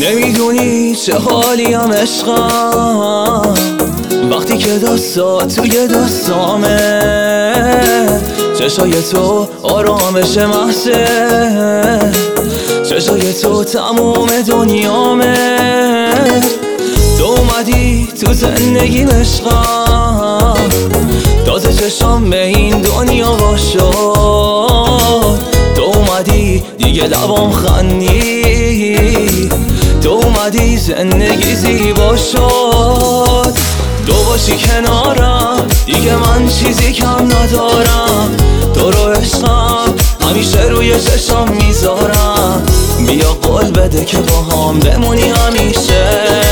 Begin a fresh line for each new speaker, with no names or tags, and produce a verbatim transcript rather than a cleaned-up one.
نمیدونی چه حالیم عشقم وقتی که دستا توی دستامه، چشای تو آرامش محضه، چشای تو تموم دنیامه. تو اومدی تو زندگیم عشقم، تازه چشام به این دنیا باشد. تو اومدی دیگه لبام خندی، تو اومدی زندگی زیبا شد. تو باشی کنارم دیگه من چیزی کم ندارم. تو رو عشقم همیشه روی چشام میذارم. بیا قول بده که با هم بمونی همیشه.